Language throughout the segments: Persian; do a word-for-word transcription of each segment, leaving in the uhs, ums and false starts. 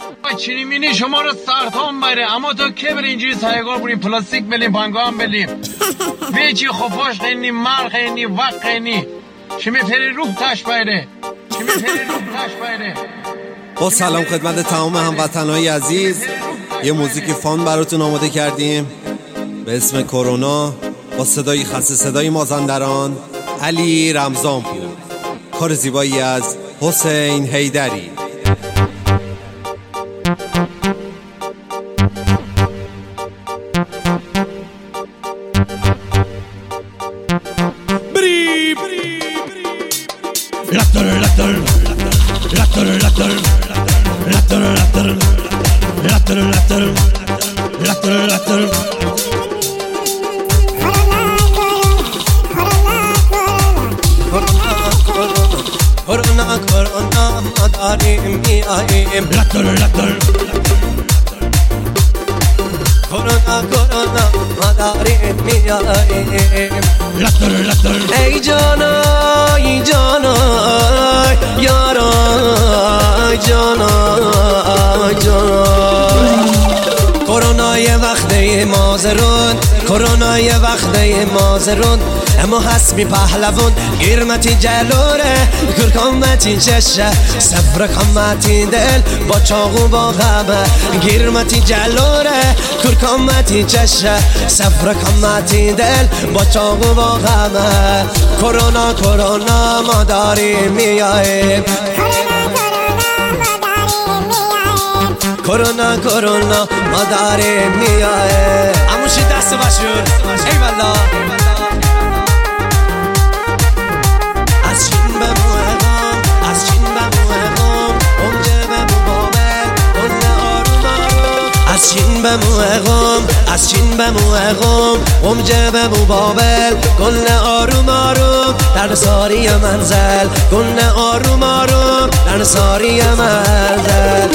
چینی مینی شما رو سرطان بره، اما تو که بری اینجوری سایگار بریم پلاستیک بلیم پنگام بلیم بیچی خفاش خینی مر خینی وق خینی چمی پری روح تش بایره چمی پری روح تش بایره. با سلام خدمت تمام هموطنهای عزیز، یه موزیک فان براتون آماده کردیم به اسم کرونا با صدای خسته صدای مازندران علی رمضان بود، کار زیبایی از حسین حیدری. کرونا کرونا ما داریم میاییم، کرونا کرونا ما داریم میاییم. ای جانای جانای یارای جانای جانای کرونا یه وقته مازرون، کرونا یه وقته مازرون، اما حسبی پهلوون گیرمتی جلوره کرکامتی چشه سفر کامتی دل با چاقو با غمه گیرمتی جلوره کرکامتی چشه سفر کامتی دل با چاقو با غمه. کرونا کرونا ما داریم میاییم، کرونا کرونا ما داریم میاییم. اموشی دست باشون ای والا از چین به موهام، از چین به موهام اونجا به مبابل اون آروم آروم. از چین به موهام، از چین به موهام اونجا به مبابل گل آروم آروم در ساری منزل گل آروم آروم در ساری منزل.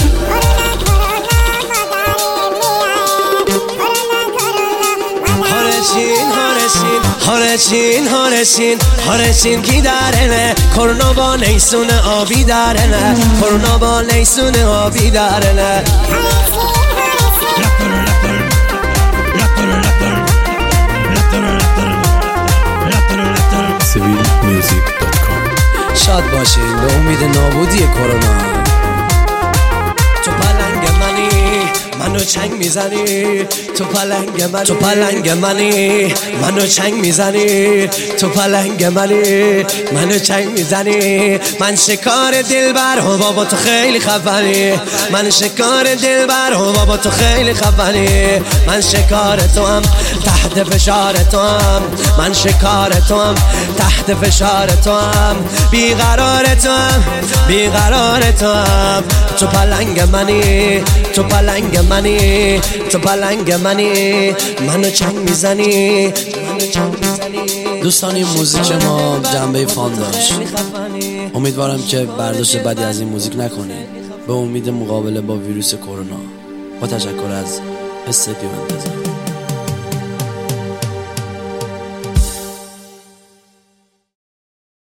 هارشین هارشین هارشین کی دارنه کرونا با نیسون آبی دارنه کرونا با نیسون آبی دارنه. سیویل میوزیک دات کام. شاد باشین به امید نابودی کرونا. تو پلنگ منی منو چنگ میزنی، تو پلنگ منی تو پلنگ منی منو چنگ میزنی، تو پلنگ منی منو چنگ میزنی. من شکار دلبر هم بابا تو خیلی خفنی، من شکار دلبر هم بابا تو خیلی خفنی. من شکار تو هم تحت فشار تو هم، من شکار تو هم تحت فشار تو هم، بیقرار تو هم بیقرار تو هم. تو پلنگ منی تو پلنگ منی تو پلنگ منی منو چنگ میزنی منو چنگ میزنی. دوستان این موزیک ما جنبه فان داشت، امیدوارم که برداشت بدی از این موزیک نکنید به امید مقابله با ویروس کرونا. با تشکر از استدیو انتظار.